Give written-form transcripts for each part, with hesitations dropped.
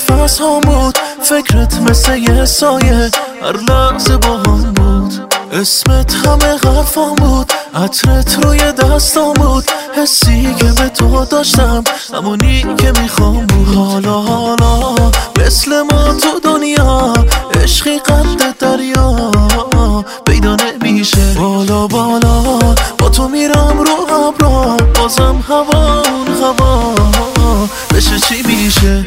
نفس هم بود، فکرت مثل یه سایه هر لحظه با هم بود. اسمت همه حرفام بود، عطرت روی دستام بود، حسی که به تو داشتم همونی که میخوام بود. حالا مثل ما تو دنیا عشقی قد دریا پیدا نمیشه. بالا با تو میرم رو ابرا، بازم هوا بشه چی میشه.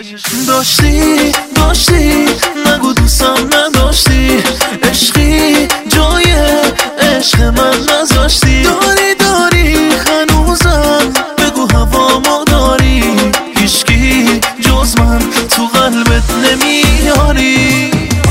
داشتی نگو دوستم نداشتی، عشقی جای عشق من نذاشتی. داری هنوزم بگو هوامو داری، هیچکی جز من تو قلبت نمیاری.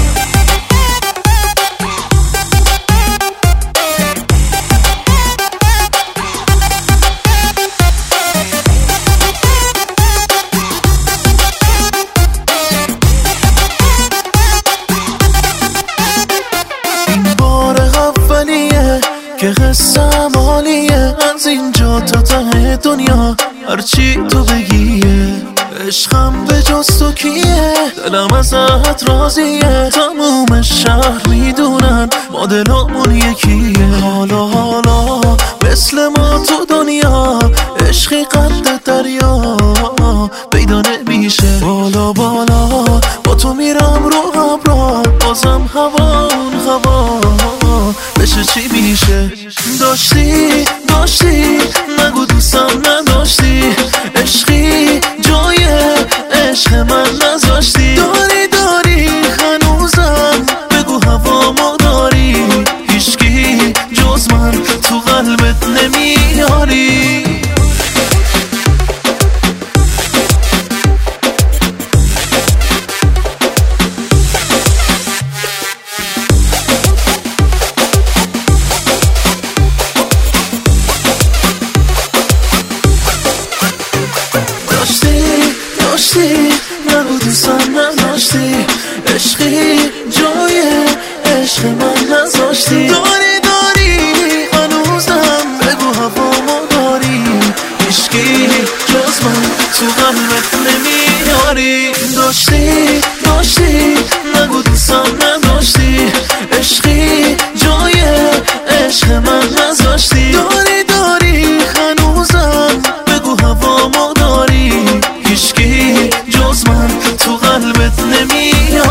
که قصم عالیه از اینجا تا ته دنیا، هرچی تو بگیه. عشقم به جز تو کیه، دلم ازت راضیه. تموم شهر میدونن ما دلمون یکیه. حالا مثل ما تو دنیا عشقی قد دریا پیدا نمیشه. بالا با تو میرم رو ابرا، بازم هوا بشه چی میشه. داشتی نگو دوستم نداشتی، عشقی جای عشق من نذاشتی. داری هنوزم بگو هوامو داری، هیچکی جز من تو قلبت نمیاری. داشتی نگو دوستم نداشتی، عشقی جای عشق من نذاشتی. داری هنوزم بگو هوامو داری، هیچکی جز من تو قلبت نمیاری. داشتی نگو دوستم نداشتی، عشقی جای عشق من نذاشتی. داری هنوزم بگو هوامو داری، هیچکی جز من تو قلبت نمیاری.